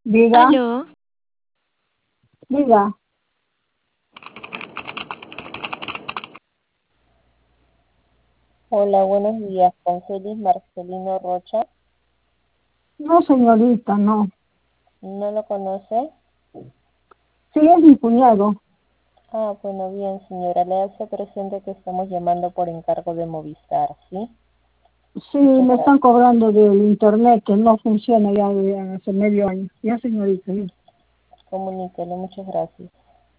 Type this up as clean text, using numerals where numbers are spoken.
Diga, Aló, diga. Hola, buenos días. Con Félix Marcelino Rocha. No, señorita, no. ¿No lo conoce? Sí, es mi cuñado. Ah, bueno, bien, señora. Le hace presente que estamos llamando por encargo de Movistar, ¿sí? Sí, Muchas me están gracias. cobrando del internet que no funciona ya hace medio año. Ya, señorita. Ya. Comuníquele, muchas gracias.